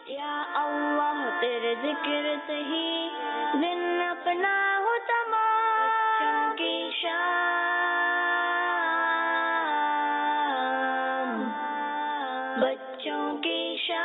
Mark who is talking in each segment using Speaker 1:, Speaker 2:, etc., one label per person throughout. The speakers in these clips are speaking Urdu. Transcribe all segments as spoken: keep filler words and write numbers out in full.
Speaker 1: یا اللہ تیرے ذکر سے ہی دن اپنا ہو تمام کی شام، بچوں کی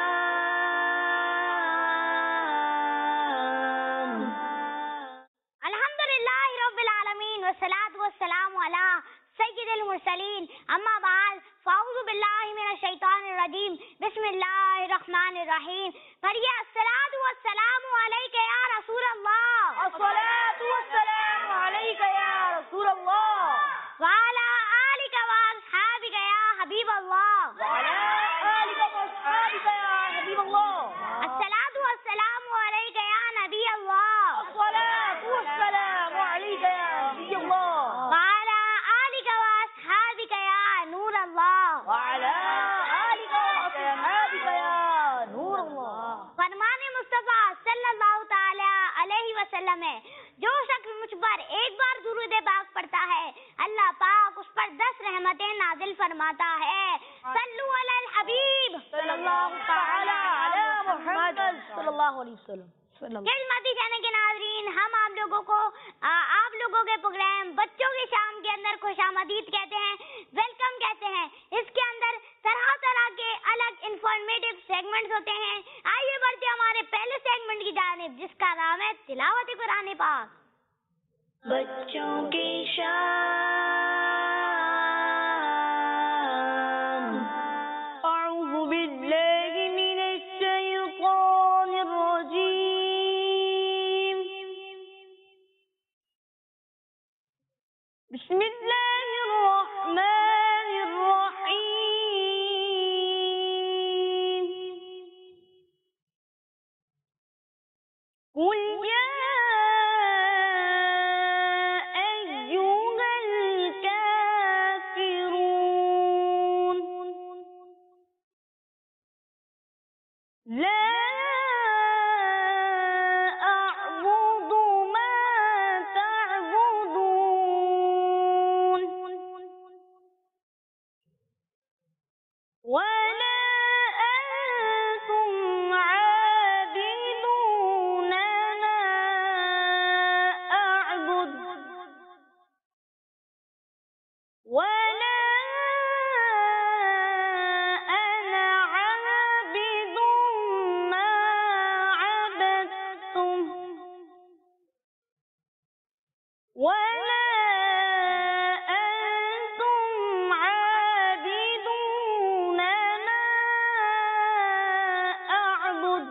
Speaker 1: شام۔
Speaker 2: الحمدللہ رب العالمین والصلاة والسلام علی سید المرسلین، اما بعد فاعوذ باللہ من الشیطان الرجیم، بسم اللہ الرحمن الرحیم۔ پڑھیے الصلاۃ والسلام علیک یا رسول اللہ،
Speaker 1: الصلاۃ والسلام علیک یا رسول اللہ،
Speaker 2: وعلی آلک واصحابک یا حبیب اللہ،
Speaker 1: وعلی آلک واصحابک یا حبیب اللہ،
Speaker 2: الصلاۃ والسلام علیک یا نبی اللہ،
Speaker 1: الصلاۃ والسلام علیک یا نبی اللہ،
Speaker 2: وعلی آلک واصحابک یا نور اللہ،
Speaker 1: وعلی آلک واصحابک یا نور اللہ۔
Speaker 2: فرمان مصطفیٰ صلی اللہ تعالی علیہ وسلم ہے، جو شخص مجھ پر ایک بار درود پاک پڑھتا ہے اللہ پاک اس پر دس رحمتیں نازل فرماتا ہے۔ صلو علی الحبیب
Speaker 1: صلی اللہ تعالی علی محمد صلی اللہ علیہ وسلم۔
Speaker 2: خدمتی چینل کے ناظرین، ہم آپ لوگوں کو آپ لوگوں کے پروگرام بچوں کی شام کے اندر خوش آمدید کہتے ہیں، ویلکم کہتے ہیں۔ اس کے اندر طرح طرح کے الگ انفارمیٹو سیگمنٹس ہوتے ہیں۔ آئیے بڑھتے ہمارے پہلے سیگمنٹ کی جانب، جس کا نام ہے تلاوت قرآن پاک۔
Speaker 1: بچوں کی شام، اعوذ باللہ من الشیطان الرجیم، بسم اللہ الرحمن الرحیم، قل یا ایھا الکافرون لا اعبد ما تعبدون ولا انتم عابدون ما اعبد ولا انا عابد ما عبدتم ولا انتم عابدون ما اعبد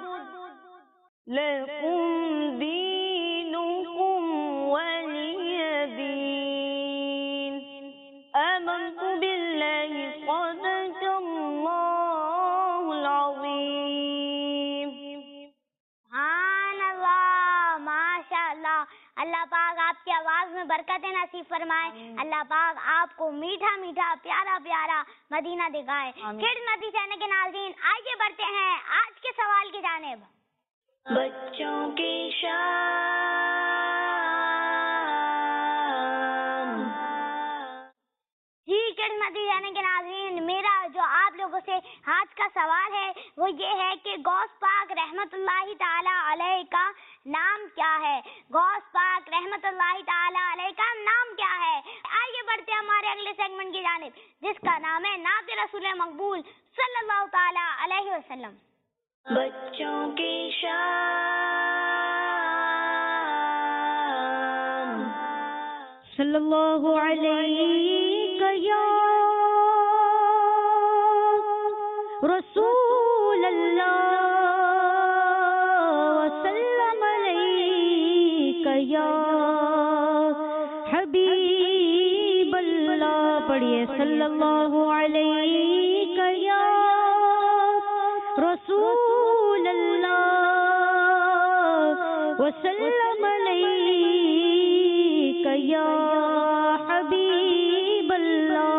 Speaker 1: لكم دينكم ولي دين آمنت بالله صدق الله العظيم۔
Speaker 2: سبحان اللہ، ماشاء اللہ۔ اللہ پاک آپ کی آواز میں برکت نصیب فرمائے، اللہ پاک آپ کو میٹھا میٹھا پیارا پیارا مدینہ دکھائے۔ خدمتی چینل کے ناظرین، آئیے بڑھتے ہیں آج کے سوال کی جانب۔
Speaker 1: بچوں کی شام،
Speaker 2: جی خدمتی چینل کے ناظرین، میرا جو آپ لوگوں سے آج کا سوال ہے وہ یہ ہے کہ غوث پاک رحمت اللہ تعالی علیہ کا نام کیا ہے؟ غوث پاک رحمت اللہ تعالی علیہ کا نام کیا ہے؟ آئیے بڑھتے ہیں ہمارے اگلے سیگمنٹ کی جانب، جس کا نام ہے نعت رسول مقبول صلی اللہ تعالی علیہ وسلم۔
Speaker 1: بچوں کی شام، صلی اللہ علیہ یا رسول اللہ وسلم علیک یا حبیب اللہ، پڑھیے صلی اللہ علیہ یا رسول اللہ وسلم علیک یا حبیب اللہ،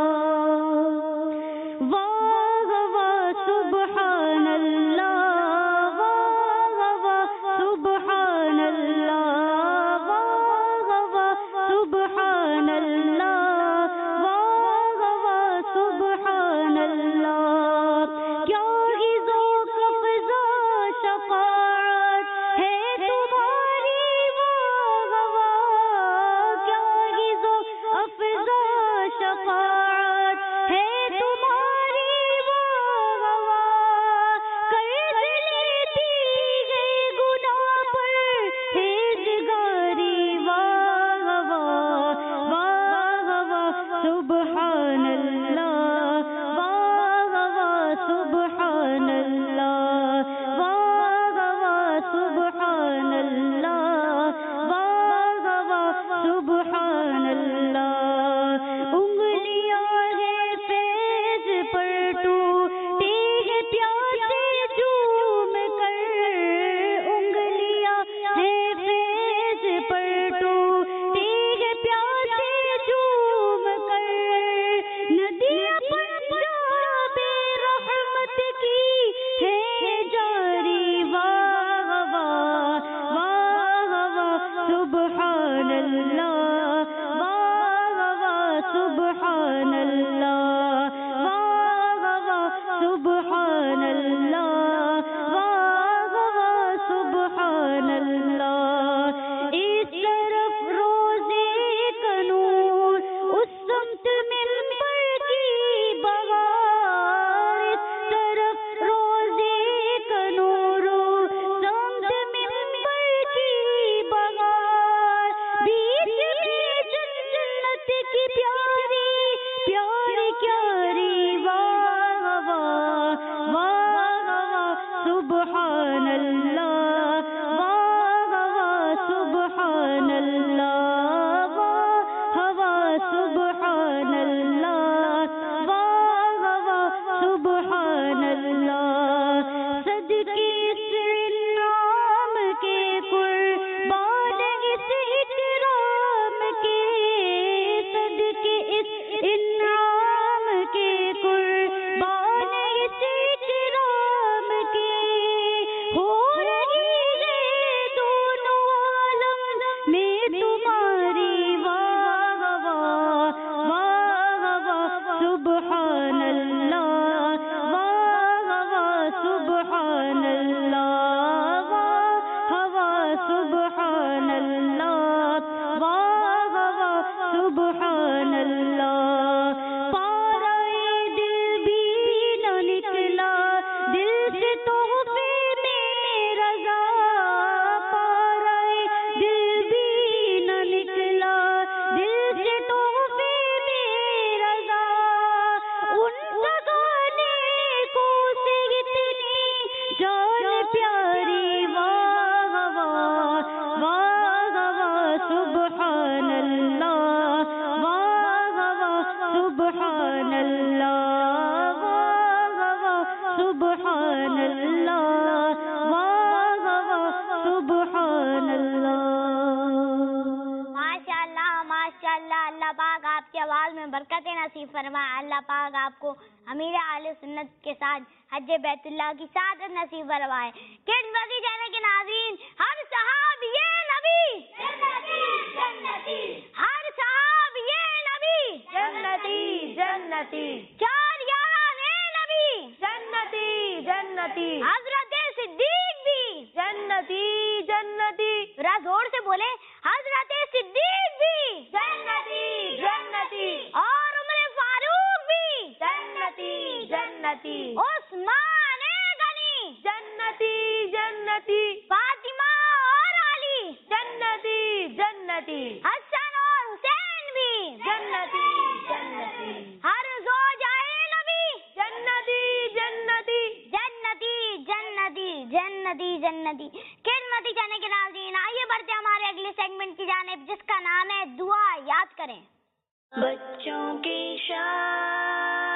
Speaker 1: واہ واہ سبحان اللہ، واہ واہ سبحان اللہ، واہ واہ سبحان اللہ، واہ واہ سبحان اللہ، کیا عزو کا فضا سبحان اللہ واہ واہ سبحان اللہ واہ واہ سبحان اللہ واہ واہ سبحان اللہ صدقے اس انعام کے قربان اس اکرام کے صدقے اس انعام کے قربان اس اکرام کے ہو رہی ہے دونوں عالم میں تمہاری واہ واہ واہ واہ سبحان اللہ واہ واہ سبحان اللہ واہ واہ سبحان اللہ واہ واہ سبحان اللہ پارائے دل بھی نہ نکلا دل سے تحفے میں رضا پارائے دل بھی نہ نکلا دل سے تحفے میں رضا ان گانے کو سے اتنی جان پیاری واہ واہ واہ واہ سبحان اللہ واہ واہ سبحان اللہ واہ واہ سبحان اللہ واہ واہ سبحان اللہ
Speaker 2: ماشاء اللہ ماشاء اللہ. اللہ پاک آپ کی آواز میں برکتیں نصیب فرمائے. اللہ پاک آپ کو امیر اہل سنت کے ساتھ حج بیت اللہ کی سعادت نصیب فرمائے. کڈز بازی چینل کے ناظرین، ہر صاحب یہ نبی جنتی، ہر صاحب یہ نبی
Speaker 1: جنتی جنتی
Speaker 2: چار یارانے نبی
Speaker 1: جنتی جنتی
Speaker 2: حضرت صدیق بھی
Speaker 1: جنتی جنتی
Speaker 2: ذرا زور سے بولے، حضرت صدیق بھی
Speaker 1: جنتی جنتی
Speaker 2: اور عمر فاروق بھی
Speaker 1: جنتی جنتی
Speaker 2: عثمان غنی
Speaker 1: جنتی جنتی
Speaker 2: فاطمہ اور علی
Speaker 1: جنتی جنتی
Speaker 2: حسن اور حسین بھی
Speaker 1: جنتی جنتی
Speaker 2: ہر زوجائے نبی
Speaker 1: جنتی جنتی
Speaker 2: جنتی جنتی جنتی جنتی. خدمتی جانے کے ناظرین، آئیے بڑھتے ہمارے اگلے سیگمنٹ کی جانب جس کا نام ہے دعا یاد کریں.
Speaker 1: بچوں کی شان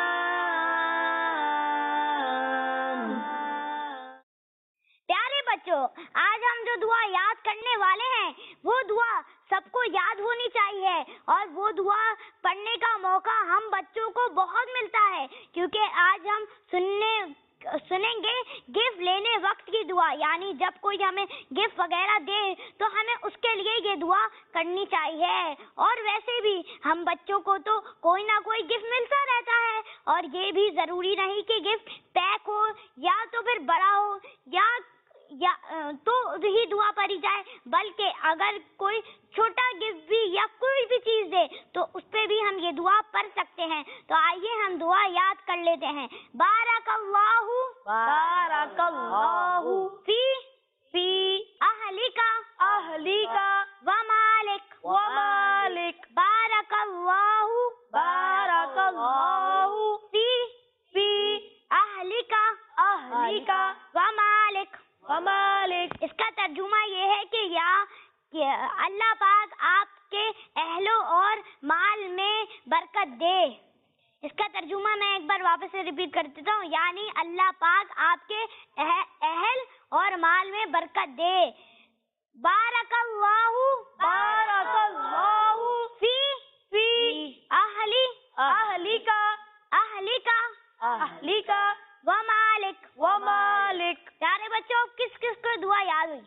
Speaker 2: پیارے بچوں، آج ہم جو دعا یاد کرنے والے ہیں وہ دعا سب کو یاد ہونی چاہیے، اور وہ دعا پڑھنے کا موقع ہم بچوں کو بہت ملتا ہے، کیونکہ آج ہم سننے سنیں گے گفٹ لینے وقت کی دعا. یعنی جب کوئی ہمیں گفٹ وغیرہ دے تو ہمیں اس کے لیے یہ دعا کرنی چاہیے. اور ویسے بھی ہم بچوں کو تو کوئی نہ کوئی گفٹ ملتا رہتا ہے، اور یہ بھی ضروری نہیں کہ گفٹ پیک ہو یا تو پھر بڑا ہو یا یا تو ہی دعا پڑھی جائے، بلکہ اگر کوئی چھوٹا گفٹ بھی یا کوئی بھی چیز دے تو اس پہ بھی ہم یہ دعا پڑھ سکتے ہیں. تو آئیے ہم دعا یاد کر لیتے ہیں. بارک اللہ
Speaker 1: بارک اللہ
Speaker 2: فی
Speaker 1: فی
Speaker 2: اہلک
Speaker 1: اہلک
Speaker 2: و مالک
Speaker 1: و مالک
Speaker 2: بارک اللہ
Speaker 1: بارک اللہ
Speaker 2: فی
Speaker 1: فی
Speaker 2: اہلک
Speaker 1: اہلک
Speaker 2: و مالک.
Speaker 1: و مالک
Speaker 2: اس کا ترجمہ یہ ہے کہ یا کہ اللہ پاک آپ کے اہلوں اور مال میں برکت دے. اس کا ترجمہ میں ایک بار واپس سے ریپیٹ کر دیتا ہوں، یعنی اللہ پاک آپ کے اہل اور مال میں برکت دے. بارک اللہ
Speaker 1: بارک اللہ
Speaker 2: فی
Speaker 1: فی
Speaker 2: اہلی
Speaker 1: اہلک
Speaker 2: اہلک
Speaker 1: اہلک
Speaker 2: و مالک.
Speaker 1: و مالک.
Speaker 2: پیارے بچوں، کس کس کو دعا یاد ہوئی؟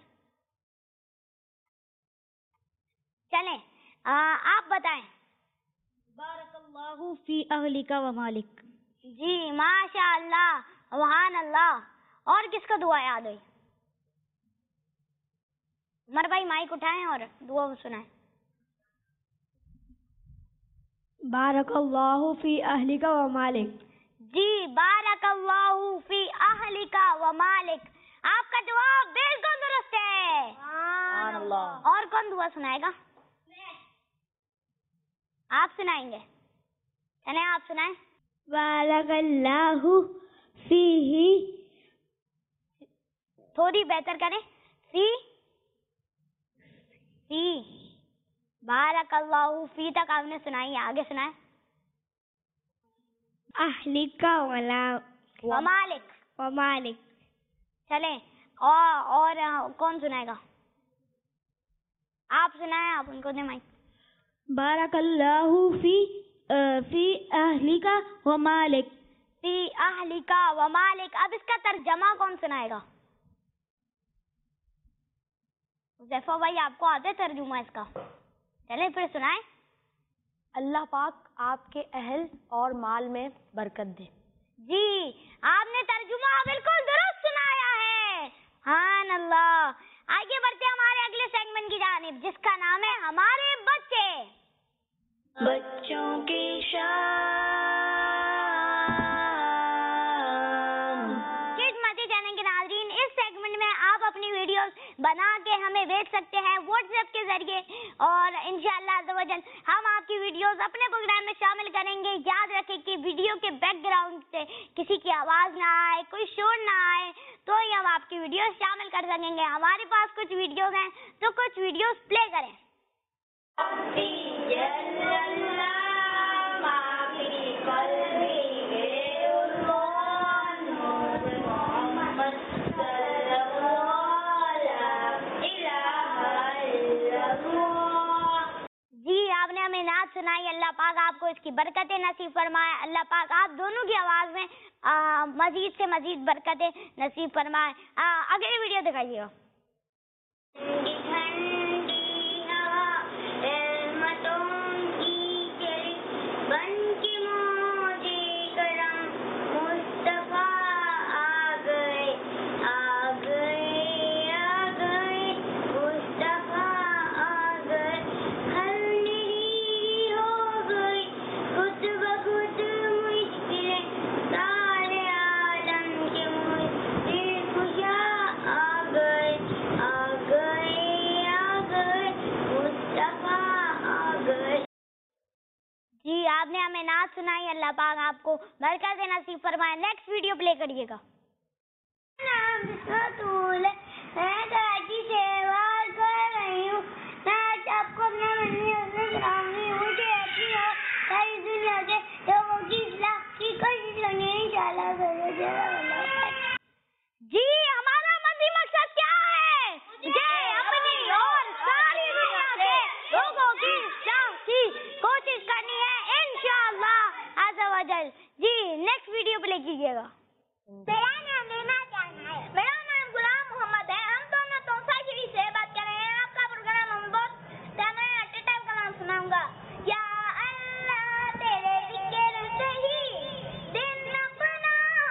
Speaker 2: چلیں آپ بتائیں.
Speaker 1: بارک اللہ فی اہلک و مالک.
Speaker 2: جی ماشاء اللہ، سبحان اللہ. اور کس کو دعا یاد ہوئی؟ عمر بھائی مائک اٹھائیں اور دعا سنائیں.
Speaker 1: بارک اللہ فی اہلک و مالک.
Speaker 2: جی بارک اللہ فی اہلک و مالک. آپ کا جواب بالکل درست ہے.
Speaker 1: سبحان اللہ.
Speaker 2: اور کون دعا سنائے گا؟ آپ سنائیں گے؟ چلیں آپ سنائیں.
Speaker 1: بارک اللہ فیہ
Speaker 2: تھوڑی بہتر کریں. فی فی بارک اللہ فی تک آپ نے سنائی, آگے سنائیں.
Speaker 1: اہلکا ولا
Speaker 2: ومالک.
Speaker 1: ومالک.
Speaker 2: چلیں اور اور کون سنائے گا؟ آپ سنائیں, آپ ان کو دیں مائک.
Speaker 1: بارک اللہ فی فی اہلکا ومالک.
Speaker 2: فی اہلکا ومالک. اب اس کا ترجمہ کون سنائے گا؟ حذیفہ بھائی آپ کو آتا ہے ترجمہ اس کا؟ چلیں پھر سنائیں.
Speaker 3: اللہ پاک آپ کے اہل اور مال میں برکت دے.
Speaker 2: جی آپ نے ترجمہ بالکل درست سنایا ہے, سبحان اللہ. آگے بڑھتے ہیں ہمارے اگلے سیگمنٹ کی جانب جس کا نام ہے ہمارے بچے.
Speaker 1: بچوں کی شان.
Speaker 2: کڈز مدی چینل کے ناظرین, اس سیگمنٹ میں آپ اپنی ویڈیوز بنا کے ہمیں بھیج سکتے ہیں واٹس ایپ کے ذریعے, اور انشاءاللہ عز و جل ہم آپ کی ویڈیوز اپنے پروگرام میں شامل کریں گے. یاد رکھیں کہ ویڈیو کے بیک گراؤنڈ سے کسی کی آواز نہ آئے, کوئی شور نہ آئے, تو ہی ہم آپ کی ویڈیوز شامل کر سکیں گے. ہمارے پاس کچھ ویڈیوز ہیں تو کچھ ویڈیوز پلے کریں. جی آپ نے ہمیں نعت سنائی, اللہ پاک آپ کو اس کی برکتیں نصیب فرمائے. اللہ پاک آپ دونوں کی آواز میں مزید سے مزید برکتیں نصیب فرمائے. اگلی ویڈیو دکھائیے گا. جی آپ نے ہمیں نعت سنائی, اللہ پاک آپ کو برکت نصیب فرمائے. نیکسٹ ویڈیو پلے کریے گا. جی ہمارا مدی مقصد کیا ہے؟ مجھے اپنی اور ساری دنیا سے لوگوں کی اصلاح کی کوشش کرنی ہے انشاءاللہ عز و جل. جی نیکسٹ ویڈیو پلے کیجیے گا. میرا نام ریما جان ہے. میرا نام غلام محمد ہے. ہم دونوں توسا شریف سے بات کر رہے ہیں. آپ کا پروگرام ہم بہت میں ٹائم کا نام سناؤں گا. یا اللہ تیرے ذکر سے ہی دن اپنا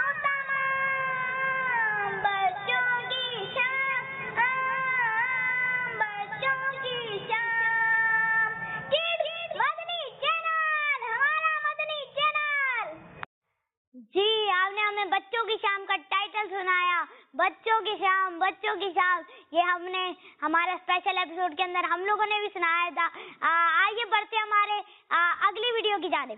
Speaker 2: تمام, بچوں کی شام بچوں کی شام. مدنی چینل, ہمارا مدنی چینل. جی آپ نے ہمیں بچوں کی شام کا ٹائٹل سنایا, بچوں کی شام بچوں کی شام. یہ ہم نے ہمارے اسپیشل ایپیسوڈ کے اندر ہم لوگوں نے بھی سنایا تھا. آئیے بڑھتے ہمارے اگلی ویڈیو کی جانب.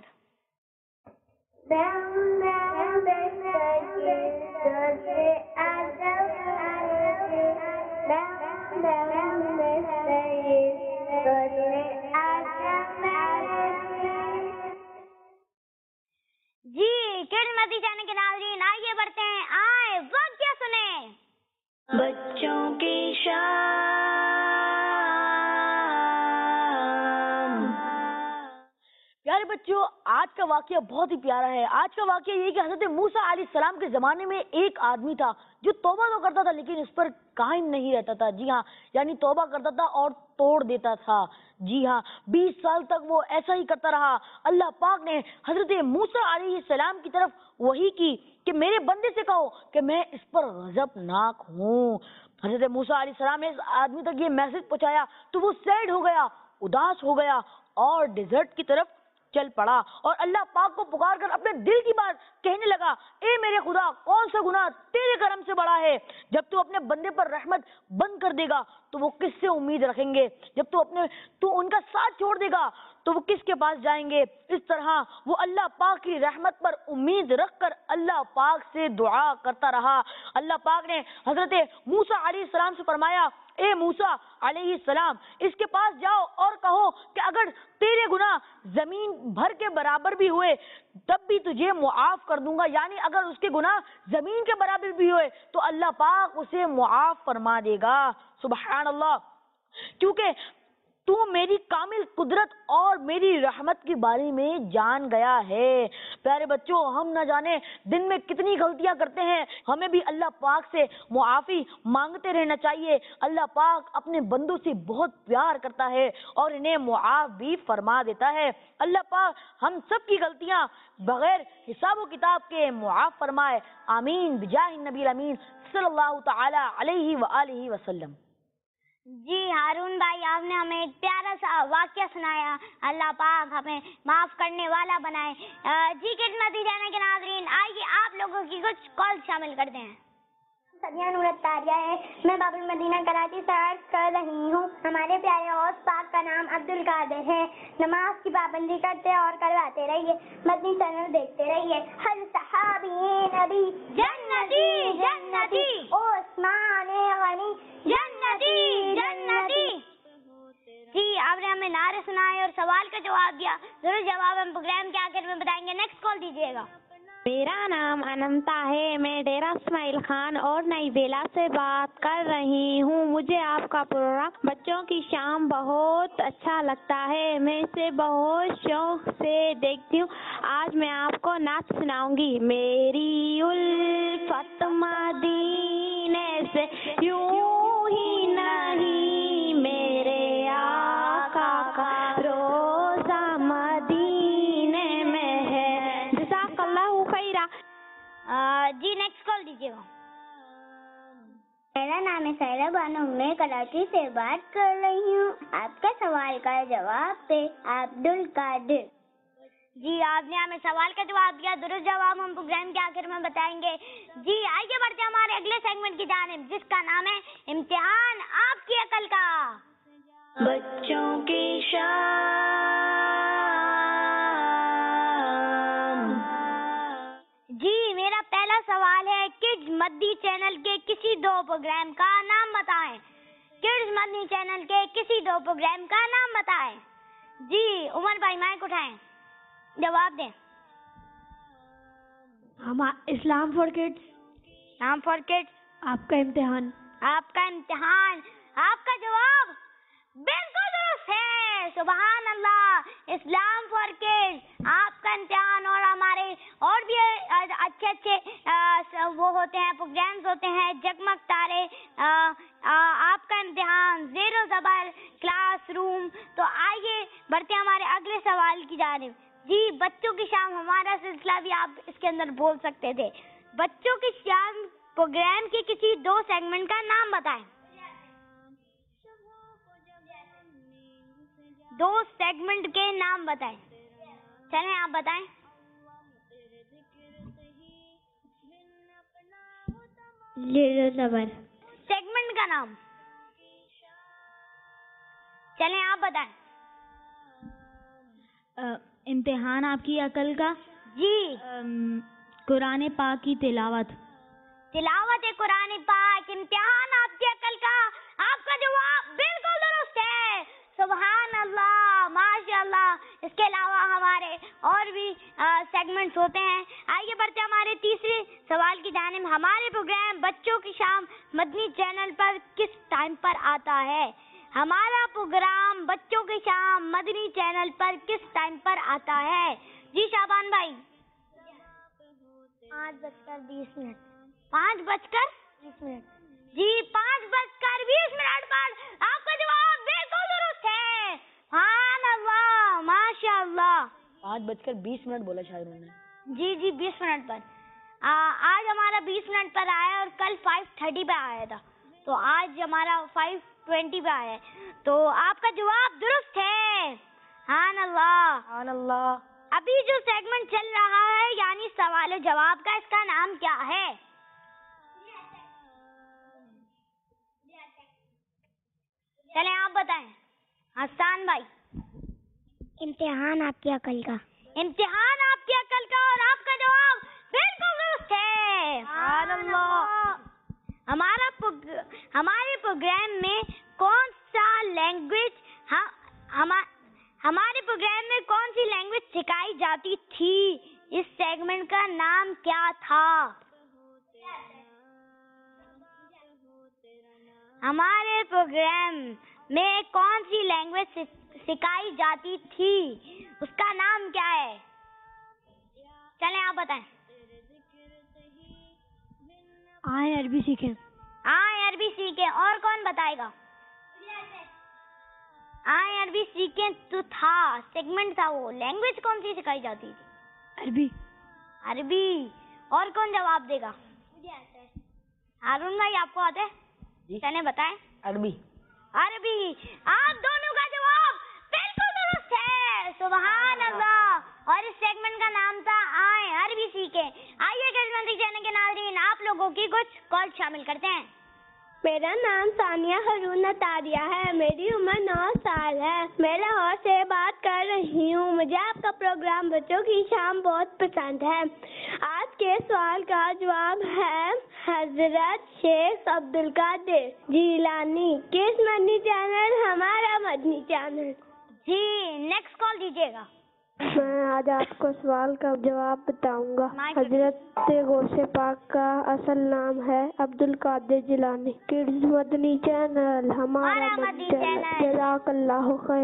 Speaker 2: جی کڈز مدی چینل کے ناظرین آئیے بڑھتے ہیں, آئے وقت کیا سنیں.
Speaker 1: بچوں کی شان.
Speaker 3: پیارے بچوں, آج کا واقعہ بہت ہی پیارا ہے. آج کا واقعہ یہ کہ حضرت موسیٰ علیہ السلام کے زمانے میں ایک آدمی تھا جو توبہ تو کرتا تھا لیکن اس پر قائم نہیں رہتا تھا. جی ہاں, یعنی توبہ کرتا تھا اور توڑ دیتا تھا. جی ہاں, بیس سال تک وہ ایسا ہی کرتا رہا. اللہ پاک نے حضرت موسیٰ علیہ السلام کی طرف وحی کی کہ میرے بندے سے کہو کہ میں اس پر غضبناک ہوں. حضرت موسیٰ علیہ السلام نے اس آدمی تک یہ میسج پہنچایا تو وہ سیڈ ہو گیا, اداس ہو گیا اور ڈیزرٹ کی طرف چل پڑا اور اللہ پاک کو پکار کر اپنے دل کی بات کہنے لگا، اے میرے خدا، کون سا گناہ تیرے کرم سے بڑا ہے؟ جب تو اپنے بندے پر رحمت بند کر دے گا تو وہ کس سے امید رکھیں گے؟ جب تو اپنے تو ان کا ساتھ چھوڑ دے گا تو وہ کس کے پاس جائیں گے؟ اس طرح وہ اللہ پاک کی رحمت پر امید رکھ کر اللہ پاک سے دعا کرتا رہا۔ اللہ پاک نے حضرت موسیٰ علیہ السلام سے فرمایا، اے موسیٰ علیہ السلام، اس کے پاس جاؤ اور کہو کہ اگر تیرے گناہ زمین بھر کے برابر بھی ہوئے تب بھی تجھے معاف کر دوں گا، یعنی اگر اس کے گناہ زمین کے برابر بھی ہوئے تو اللہ پاک اسے معاف فرما دے گا۔ سبحان اللہ، کیونکہ تو میری کامل قدرت اور میری رحمت کے بارے میں جان گیا ہے۔ پیارے بچوں، ہم نہ جانے دن میں کتنی غلطیاں کرتے ہیں، ہمیں بھی اللہ پاک سے معافی مانگتے رہنا چاہیے۔ اللہ پاک اپنے بندوں سے بہت پیار کرتا ہے اور انہیں معاف بھی فرما دیتا ہے۔ اللہ پاک ہم سب کی غلطیاں بغیر حساب و کتاب کے معاف فرمائے، آمین بجاہ النبی الامین صلی اللہ تعالی علیہ وآلہ وسلم۔
Speaker 2: جی ہارون بھائی، آپ نے ہمیں ایک پیارا سا واقعہ سنایا، اللہ پاک ہمیں معاف کرنے والا بنائے۔ جی خدمتی جانے کے ناظرین، آئیے آپ لوگوں کی کچھ کال شامل کرتے ہیں۔
Speaker 1: سدیہ نورت تاریہ ہے، میں باب المدینہ کراچی سے عرض کر رہی ہوں۔ ہمارے پیارے غوث پاک کا نام عبد القادر ہے۔ نماز کی پابندی کرتے اور کرواتے رہیے، مدنی چینل دیکھتے رہیے۔ ہر صحابی نبی
Speaker 2: جنتی جنتی،
Speaker 1: عثمان غنی
Speaker 2: جنتی جنتی۔ جی آپ نے ہمیں نعرے سنائے اور سوال کا جواب دیا، ضرور جواب ہم پروگرام کے آخر میں بتائیں گے۔ نیکسٹ کال دیجیے گا۔
Speaker 4: میرا نام اننتا ہے، میں ڈیرہ اسماعیل خان اور نئی بیلا سے بات کر رہی ہوں۔ مجھے آپ کا پروگرام بچوں کی شام بہت اچھا لگتا ہے، میں اسے بہت شوق سے دیکھتی ہوں۔ آج میں آپ کو نعت سناؤں گی۔ میری الفت مدینے سے یوں ہی نہیں، میرے آقا کا روزہ مدینے میں ہے۔ جزاک اللہ خیرہ۔
Speaker 2: جی نیکسٹ کال دیجیے گا۔
Speaker 1: میرا نام ہے سائرہ بانو، میں کراچی سے بات کر رہی ہوں۔ آپ کا سوال کا جواب ہے عبد القادر۔
Speaker 2: جی آپ نے ہمیں سوال کا جواب دیا، درست جواب ہم پروگرام کے آخر میں بتائیں گے۔ جی آئیے بڑھتے ہیں ہمارے اگلے سیگمنٹ کی جانب، جس کا نام ہے امتحان آپ کی عقل کا۔
Speaker 1: بچوں کی شان،
Speaker 2: جی میرا پہلا سوال ہے، کڈز مدنی چینل کے کسی دو پروگرام کا نام بتائیں۔ کڈز مدنی چینل کے کسی دو پروگرام کا نام بتائیں۔ جی عمر بھائی مائک اٹھائیں، جواب دیں۔
Speaker 4: اسلام فار کڈس۔
Speaker 2: نام فار کڈز،
Speaker 4: آپ کا امتحان۔
Speaker 2: آپ کا امتحان، آپ کا جواب بالکل درست ہے۔ سبحان اللہ، اسلام فار کڈز آپ کا امتحان، اور ہمارے اور بھی اچھے اچھے وہ ہوتے ہیں، پروگرامز ہوتے ہیں، جگمگ تارے، آپ کا امتحان، زیرو زبر، کلاس روم۔ تو آئیے بڑھتے ہیں ہمارے اگلے سوال کی جانب۔ جی بچوں کی شام ہمارا سلسلہ بھی آپ اس کے اندر بول سکتے تھے۔ بچوں کی شام پروگرام کے کسی دو سیگمنٹ کا نام بتائیں۔ دو سیگمنٹ کے نام بتائیں، چلیں آپ بتائیں۔
Speaker 1: زیرو زبر۔
Speaker 2: سیگمنٹ کا نام چلیں آپ بتائیں۔
Speaker 4: امتحان آپ کی عقل کا۔
Speaker 2: جی
Speaker 4: قرآن پاک کی تلاوت۔
Speaker 2: تلاوت قرآن پاک امتحان آپ کی عقل کا، آپ کا جواب بالکل درست ہے۔ سبحان اللہ، ماشاء اللہ۔ اس کے علاوہ ہمارے اور بھی سیگمنٹس ہوتے ہیں۔ آئیے بڑھتے ہمارے تیسرے سوال کی جانب۔ ہمارے پروگرام بچوں کی شام مدنی چینل پر کس ٹائم پر آتا ہے؟ ہمارا پروگرام بچوں کی شام مدنی چینل پر کس ٹائم پر آتا ہے؟ جی شعبان بھائی۔
Speaker 1: پانچ بج کر بیس منٹ۔
Speaker 2: پانچ بج کر
Speaker 1: بیس منٹ۔
Speaker 2: جی پانچ بج کر بیس منٹ پر آپ کا جواب بالکل درست ہے۔ سبحان اللہ، ماشاء اللہ۔
Speaker 3: پانچ بج کر بیس منٹ بولا شاید انہوں نے۔
Speaker 2: جی جی بیس منٹ پر آج ہمارا بیس منٹ پر آیا، اور کل فائیو تھرٹی پہ آیا تھا، تو آج ہمارا فائیو ٹوینٹی پہ آیا ہے۔ تو آپ کا جواب درست ہے۔ سبحان اللہ.
Speaker 3: سبحان اللہ.
Speaker 2: ابھی جو سیگمنٹ چل رہا ہے یعنی سوال و جواب کا، اس کا نام کیا ہے؟ چلیں آپ بتائیں. حسان بھائی.
Speaker 1: امتحان آپ کی عقل کا.
Speaker 2: امتحان آپ کی عقل کا، اور آپ کا جواب بالکل درست ہے.
Speaker 3: سبحان اللہ.
Speaker 2: ہمارا ہمارے پروگرام میں کون سا لینگویج ہمارے پروگرام میں کون سی لینگویج سکھائی جاتی تھی؟ اس سیگمنٹ کا نام کیا تھا؟ ہمارے پروگرام میں کون سی لینگویج سکھائی جاتی تھی؟ اس کا نام کیا ہے؟ چلیں آپ بتائیں.
Speaker 1: آئیں عربی سیکھیں.
Speaker 2: آئیں عربی سیکھیں. اور کون بتائے گا؟ آئیں عربی سیکھیں تو تھا، سیگمنٹ تھا وہ. لینگویج کون سی سکھائی جاتی تھی؟
Speaker 1: عربی.
Speaker 2: عربی. اور کون جواب دے گا؟ ہارون بھائی آپ کو آتے؟ چلیں بتائیں.
Speaker 3: عربی.
Speaker 2: عربی. آپ دونوں کا جواب بالکل درست ہے. سبحان اللہ. اور اس سیگمنٹ کا نام تھا آئیں عربی سیکھیں. آئیے کرسمتی چینل کے ناظرین آپ لوگوں کی کچھ کال شامل کرتے ہیں.
Speaker 1: میرا نام ثانیہ ہارون تاریہ ہے. میری عمر نو سال ہے. میں لاہور سے بات کر رہی ہوں. مجھے آپ کا پروگرام بچوں کی شام بہت پسند ہے. آج کے سوال کا جواب ہے حضرت شیخ عبد القادر جیلانی. کس مدنی چینل؟ ہمارا مدنی چینل.
Speaker 2: جی نیکسٹ کال دیجیے گا.
Speaker 4: میں آج آپ کو سوال کا جواب بتاؤں گا. حضرت غوث پاک کا اصل نام ہے عبد القادر جیلانی. کڈز مدنی چینل ہمارا مدنی چینل. جزاک اللہ خیر.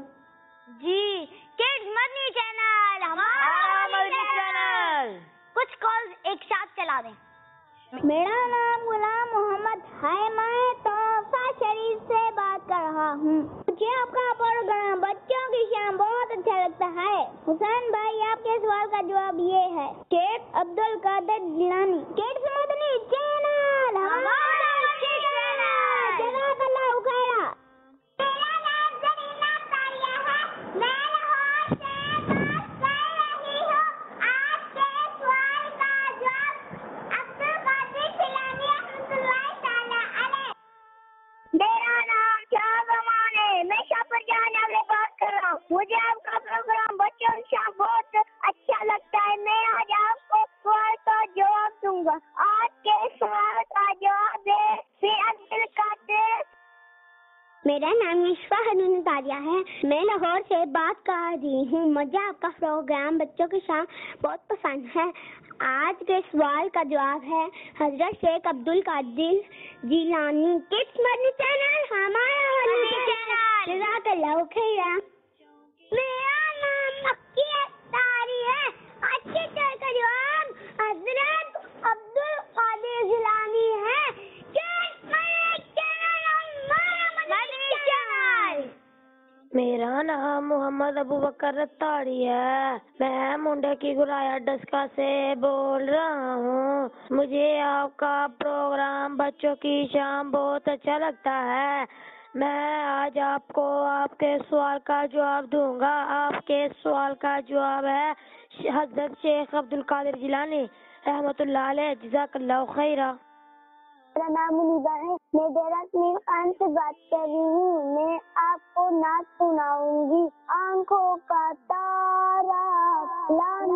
Speaker 2: جی کڈز مدنی چینل ہمارا مدنی چینل. کچھ کال ایک ساتھ چلا دیں.
Speaker 1: میرا نام غلام محمد ہے. میں توفہ شریف سے بات کر رہا ہوں. مجھے آپ کا پروگرام بچوں کی شام بہت اچھا لگتا ہے. حسین بھائی آپ کے سوال کا جواب یہ ہے شیخ عبد القادر جیلانی. کڈز مدنی چینل ہمارا مدنی چینل. جزاک اللہ خیر. میرا نام زرینہ تاریہ ہے. میں لاہور سے بات کر رہی ہوں. آج کے سوال کا جواب عبد القادر جیلانی رحمۃ اللہ تعالی علیہ. میرا نام شاہ زمان ہے. میں شاپر جانے والے بات کر رہا ہوں. مجھے آپ کا پروگرام بچوں کی شام بہت اچھا لگتا ہے. میں آج آپ کو سوال کا جواب دوں گا. آج کے سوال کا جواب ہے شیخ عبد القادر. میرا نام یشفا ہارون تاریہ ہے. میں لاہور سے بات کر رہی ہوں. مجھے آپ کا پروگرام بچوں کی شام بہت پسند ہے. آج کے سوال کا جواب ہے حضرت شیخ عبد القادر جیلانی. کڈز مدنی چینل ہمارا مدنی چینل. جزاک اللہ خیر. میرا نام مکی اختاری ہے. آج کے سوال کا جواب حضرت عبد القادر جیلانی ہے. کڈز مدنی چینل ہمارا مدنی چینل.
Speaker 4: میرا نام محمد ابو بکر اتاری ہے. میں منڈے کی گرایا ڈسکا سے بول رہا ہوں. مجھے آپ کا پروگرام بچوں کی شام بہت اچھا لگتا ہے. میں آج آپ کو آپ کے سوال کا جواب دوں گا. آپ کے سوال کا جواب ہے حضرت شیخ عبد القادر جیلانی رحمۃ اللہ علیہ. جزاک اللہ خیر.
Speaker 1: میرا نام منیبہ ہے. میں ڈیرہ اسماعیل خان سے بات کر رہی ہوں. میں آپ کو نعت سناؤں گی. آنکھوں کا تارا لام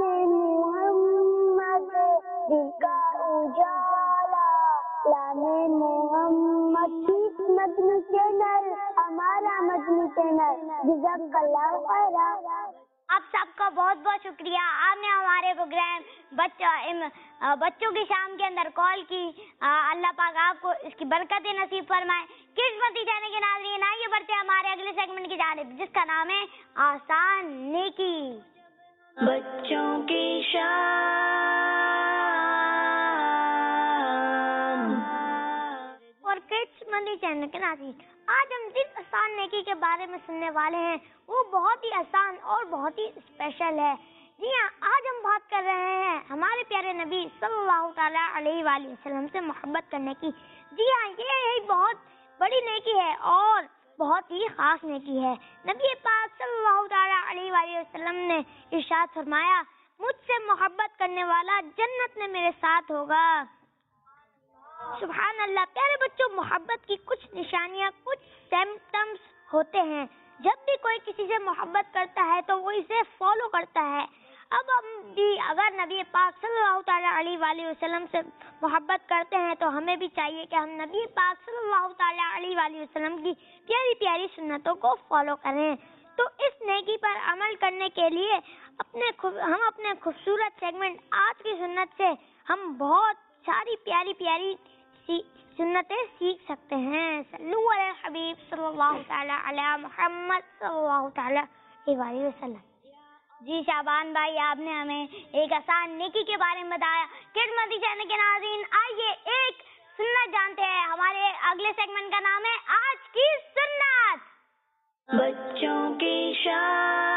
Speaker 1: محمد دل کا اجالا لام محمد. مدنی چینل ہمارا مدنی چینل. جزاک اللہ خیر.
Speaker 2: آپ سب کا بہت بہت شکریہ. آپ نے ہمارے پروگرام بچہ بچوں کی شام کے اندر کال کی. اللہ پاک آپ کو اس کی برکتیں نصیب فرمائے. کڈز مدنی چینل کے ناظرین آئیے بڑھتے ہیں ہمارے اگلے سیگمنٹ کی جانب جس کا نام ہے آسان نیکی.
Speaker 4: بچوں کی شام.
Speaker 2: اور کڈز مدنی چینل کے ناظرین آج ہم جس آسان نیکی کے بارے میں سننے والے ہیں وہ بہت ہی آسان اور بہت ہی اسپیشل ہے. جی ہاں آج ہم بات کر رہے ہیں ہمارے پیارے نبی صلی اللہ تعالیٰ علیہ وآلہ وسلم سے محبت کرنے کی. جی ہاں یہ ایک بہت بڑی نیکی ہے اور بہت ہی خاص نیکی ہے. نبی پاک صلی اللہ تعالیٰ علیہ وآلہ وسلم نے ارشاد فرمایا مجھ سے محبت کرنے والا جنت میں میرے ساتھ ہوگا. سبحان اللہ. پیارے بچوں, محبت کی کچھ نشانیاں, کچھ سمپٹمز ہوتے ہیں. جب بھی کوئی کسی سے محبت کرتا ہے تو وہ اسے فالو کرتا ہے. اب ہم بھی اگر نبی پاک صلی اللہ تعالیٰ علیہ وآلہ وسلم سے محبت کرتے ہیں تو ہمیں بھی چاہیے کہ ہم نبی پاک صلی اللہ تعالیٰ علیہ وآلہ وسلم کی پیاری پیاری سنتوں کو فالو کریں. تو اس نیکی پر عمل کرنے کے لیے اپنے ہم اپنے خوبصورت سیگمنٹ آج کی سنت سے ہم بہت ساری پیاری پیاری سنتیں سیکھ سکتے ہیں. صلو علی الحبیب صلی اللہ تعالیٰ علی محمد صلی اللہ تعالیٰ علیہ وسلم. جی شعبان بھائی, آپ نے ہمیں ایک آسان نیکی کے بارے میں بتایا. کڈز مدنی چینل کے ناظرین, آئیے ایک سنت جانتے ہیں. ہمارے اگلے سیگمنٹ کا نام ہے آج کی سنت.
Speaker 4: بچوں کی شان.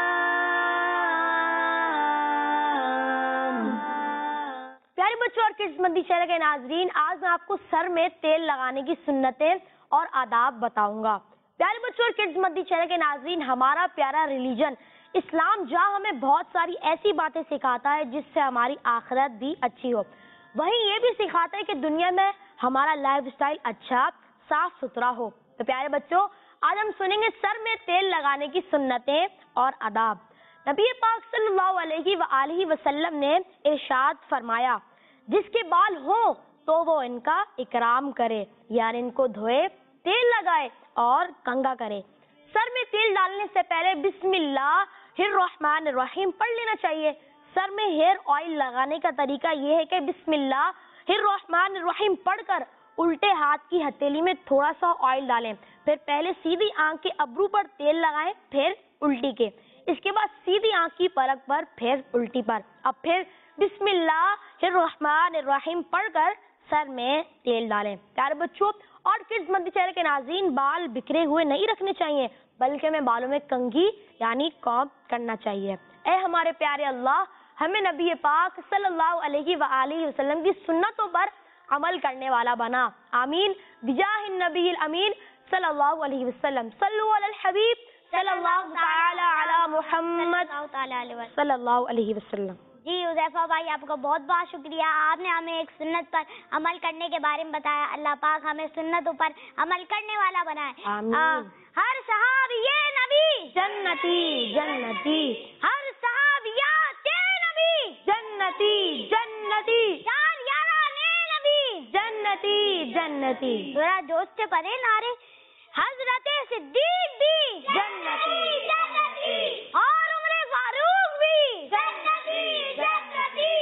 Speaker 3: پیارے بچوں اور کڈز مدنی چینل کے ناظرین, آج میں آپ کو سر میں تیل لگانے کی سنتیں اور آداب بتاؤں گا. پیارے بچوں اور کڈز مدنی چینل کے ناظرین, ہمارا پیارا ریلیجن اسلام جہاں ہمیں بہت ساری ایسی باتیں سکھاتا ہے جس سے ہماری آخرت بھی اچھی ہو, وہیں یہ بھی سکھاتا ہے کہ دنیا میں ہمارا لائف اسٹائل اچھا صاف ستھرا ہو. تو پیارے بچوں, آج ہم سنیں گے سر میں تیل لگانے کی سنتیں اور آداب. نبی پاک صلی اللہ علیہ وآلہ وسلم نے ارشاد فرمایا جس کے بال ہوں تو وہ ان کا اکرام کرے, یعنی ان کو دھوئے, تیل لگائے اور کنگھا کرے. سر میں تیل ڈالنے سے پہلے بسم اللہ الرحمن الرحیم پڑھ لینا چاہیے. سر میں ہیئر آئل لگانے کا طریقہ یہ ہے کہ بسم اللہ الرحمن الرحیم پڑھ کر الٹے ہاتھ کی ہتھیلی میں تھوڑا سا آئل ڈالیں, پھر پہلے سیدھی آنکھ کے ابرو پر تیل لگائیں, پھر الٹی کے, اس کے بعد سیدھی آنکھ کی پلک پر, پھر الٹی پر. اب پھر بسم اللہ الرحمن الرحیم پڑھ کر سر میں تیل ڈالیں. پیارے بچوں اور کڈز مدنی چینل کے ناظرین, بال بکھرے ہوئے نہیں رکھنے چاہیے بلکہ ہمیں بالوں میں کنگھی یعنی کوم کرنا چاہیے. اے ہمارے پیارے اللہ, ہمیں نبی پاک صلی اللہ علیہ وآلہ وسلم کی سنتوں پر عمل کرنے والا بنا. آمین بجاہ النبی الامین صلی اللہ علیہ وسلم. صلو علی الحبیب صلی اللہ تعالی علی محمد صلی اللہ علیہ وسلم.
Speaker 2: جی حذیفہ بھائی, آپ کا بہت بہت شکریہ. آپ نے ہمیں ایک سنت پر عمل کرنے کے بارے میں بتایا. اللہ پاک ہمیں سنتوں پر عمل کرنے والا بنائے.
Speaker 3: آمین.
Speaker 2: ہر صحابی نبی
Speaker 3: جنتی جنتی,
Speaker 2: ہر صحابیات نبی
Speaker 3: جنتی جنتی,
Speaker 2: چار یارانے نبی
Speaker 3: جنتی جنتی.
Speaker 2: ذرا جوش سے پڑھے نعرے. حضرت صدیق بھی
Speaker 3: جنتی
Speaker 2: جنتی, اور عمر فاروق بھی جنتی جنتی,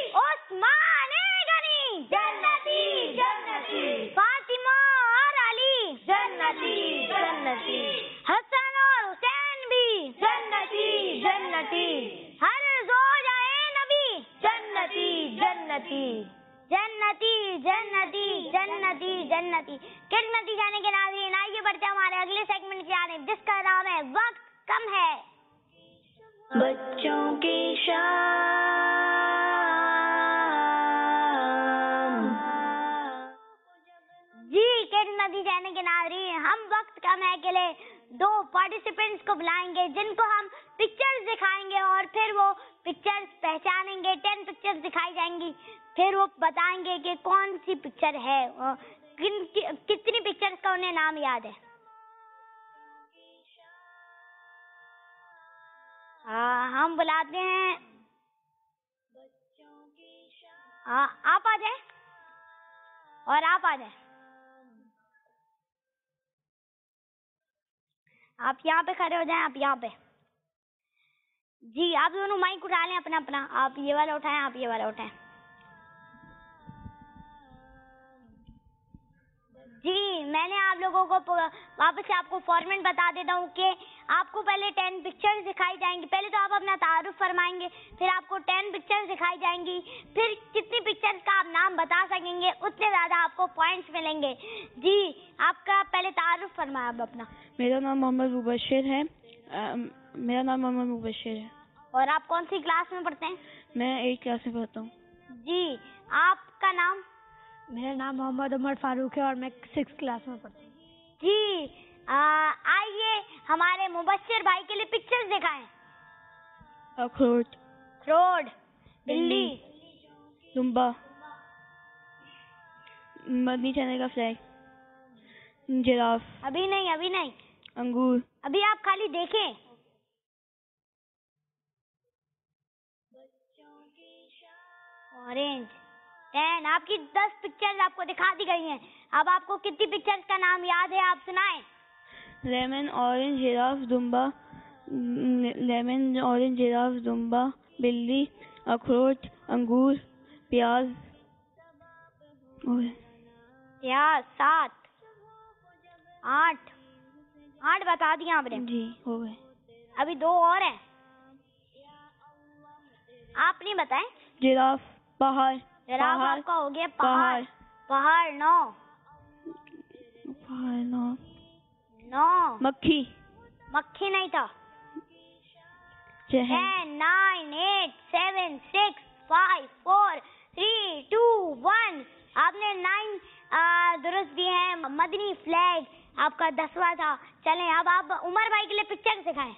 Speaker 2: عثمان غنی جنتی جنتی, فاطمہ اور علی
Speaker 3: جنتی جنتی,
Speaker 2: حسن اور حسین بھی
Speaker 3: جنتی جنتی,
Speaker 2: ہر زوجہ نبی
Speaker 3: جنتی جنتی.
Speaker 2: جنتی جنتی جنتی جنتی. کڈز مدنی چینل کے ناظرین, آئیے بڑھتے ہیں ہمارے اگلے سیگمنٹ کی جانب جس کا نام ہے وقت کم ہے.
Speaker 4: بچوں کی شان.
Speaker 2: جی کڈز مدنی چینل کے ناظرین, ہم وقت کم ہے کے لیے دو پارٹیسپینٹس کو بلائیں گے جن کو ہم پکچرز دکھائیں گے اور پھر وہ پکچرز پہچانیں گے. ٹین پکچرز دکھائی جائیں گی, پھر وہ بتائیں گے کہ کون سی پکچر ہے, کتنی پکچرز کا انہیں نام یاد ہے. ہاں ہم بلاتے ہیں, ہاں آپ آ جائیں اور آپ آ جائیں. آپ یہاں پہ کھڑے ہو جائیں, آپ یہاں پہ. جی آپ دونوں مائک اٹھا لیں اپنا اپنا, آپ یہ والا اٹھائیں, آپ یہ والا اٹھائیں. جی میں نے آپ لوگوں کو واپس سے آپ کو فارمیٹ بتا دیتا ہوں کہ آپ کو پہلے ٹین پکچرز دکھائی جائیں گی. پہلے تو آپ اپنا تعارف فرمائیں گے, پھر آپ کو ٹین پکچرز دکھائی جائیں گی, پھر جتنی پکچرز کا آپ نام بتا سکیں گے اتنے زیادہ آپ کو پوائنٹس ملیں گے. جی آپ کا پہلے تعارف فرمائیں آپ اپنا.
Speaker 5: میرا نام محمد مبشر ہے. میرا نام محمد مبشر ہے.
Speaker 2: اور آپ کون سی کلاس میں پڑھتے ہیں؟
Speaker 5: میں ایٹ کلاس میں پڑھتا ہوں.
Speaker 2: جی آپ کا نام؟
Speaker 6: میرا نام محمد عمر فاروق ہے اور میں سکس کلاس میں پڑھتا ہوں.
Speaker 2: جی آئیے ہمارے مبشر بھائی کے لیے پکچرز دکھائیں.
Speaker 5: अखरोट,
Speaker 2: अखरोट, बिल्ली,
Speaker 5: दुम्बा, मदनी चने का फ्लैग, जिराफ,
Speaker 2: अभी नहीं अभी नहीं,
Speaker 5: अंगूर,
Speaker 2: अभी आप खाली देखें। ऑरेंज। टेन। आपकी दस पिक्चर्स आपको दिखा दी गई हैं। अब आपको कितनी पिक्चर्स का नाम याद है, आप सुनाएं।
Speaker 5: लेमन, ऑरेंज, जिराफ, दुम्बा, लेमन, ऑरेंज, जिराफ, दुम्बा, बिल्ली, अखरोट, अंगूर, प्याज और
Speaker 2: प्याज। सात। आठ। आठ बता दिया आपने।
Speaker 5: जी हो गए।
Speaker 2: अभी दो और हैं, आप नहीं बताएं।
Speaker 5: जिराफ, पहाड़,
Speaker 2: जिराफ
Speaker 5: पहाड़,
Speaker 2: आपका हो गया। पहाड़।
Speaker 5: पहाड़,
Speaker 2: पहाड़। नौ।
Speaker 5: पहाड़, नौ,
Speaker 2: नौ।
Speaker 5: मक्खी,
Speaker 2: मक्खी नहीं था।
Speaker 5: चहल,
Speaker 2: ten, nine, eight, seven, six, five, four, three, two, one. आपने नाइन दुरुस्त दिए हैं। मदनी फ्लैग आपका दसवां था। चलें अब आप उमर भाई के लिए पिक्चर दिखाएं।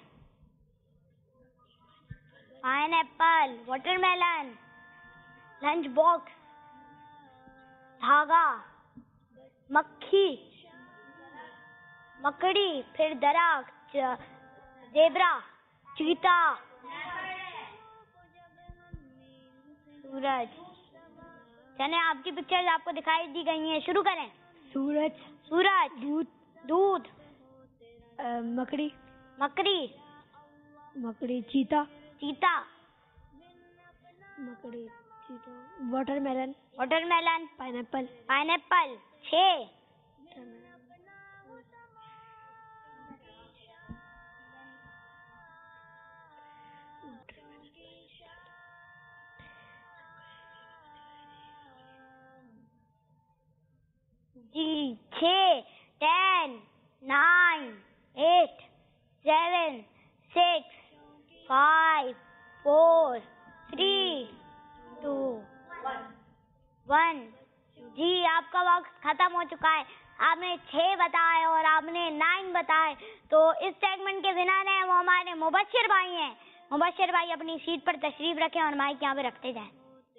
Speaker 2: पाइनएप्पल, वाटरमेलन, लंच बॉक्स, धागा, मक्खी, मकड़ी, फिर दरख्त, जेब्रा, चीता, सूरज। चले आपकी पिक्चर्स आपको दिखाई दी गई हैं, शुरू करें।
Speaker 6: सूरज,
Speaker 2: सूरज,
Speaker 6: दूध,
Speaker 2: दूध,
Speaker 6: अ, मकड़ी,
Speaker 2: मकड़ी,
Speaker 6: मकड़ी, चीता,
Speaker 2: चीता,
Speaker 6: मकड़ी, चीता, वाटरमेलन,
Speaker 2: वाटरमेलन,
Speaker 6: पाइनएप्पल,
Speaker 2: पाइनएप्पल। छः। जी छः। Ten, nine, eight, seven, six, five, four, three, two, one. जी आपका वक्त खत्म हो चुका है। आपने छः बताए और आपने नाइन बताए, तो इस सेगमेंट के विनर हैं वो हमारे मुबशिर भाई हैं। मुबशिर भाई अपनी सीट पर तशरीफ रखें और माइक यहाँ पे रखते जाएं।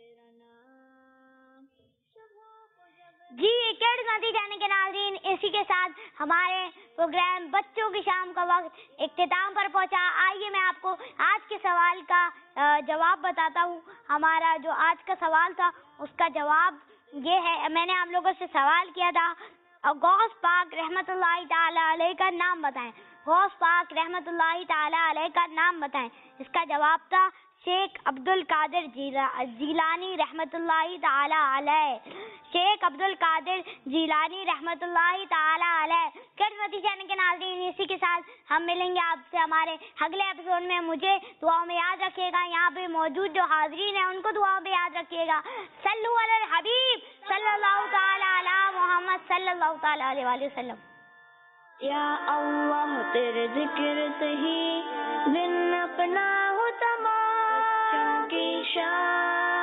Speaker 2: जी किड्स नदी जाने के नाज़रीन, इसी के साथ हमारे प्रोग्राम बच्चों की शाम का वक्त इख्तिताम पर पहुंचा। आइए मैं आपको आज के सवाल का जवाब बताता हूं। हमारा जो आज का सवाल था उसका जवाब ये है। मैंने आप लोगों से सवाल किया था, गौस पाक रहमतुल्लाहि ताला अलैह का नाम बताएं। गौस पाक रहमतुल्लाहि ताला अलैह का नाम बताएं। इसका जवाब था शेख अब्दुल कादिर जीलानी रहमतुल्लाहि ताला अलैह। शेख अब्दुल कादिर जीलानी रहमतुल्लाहि ताला अलैह। किड्स चैनल के नाज़रीन, इसी के साथ हम मिलेंगे आपसे हमारे अगले एपिसोड में। मुझे दुआओं में याद रखिएगा। यहाँ पे मौजूद जो हाज़रीन हैं उनको दुआओं में याद रखिएगा। सल्लु अलल हबीब सल्लल्लाहु ताला अला मुहम्मद सल्लल्लाहु ताला अलैहि वसल्लम।
Speaker 4: या अल्लाह तेरे जिक्र से ही दिन अपना हो तमाम की शान।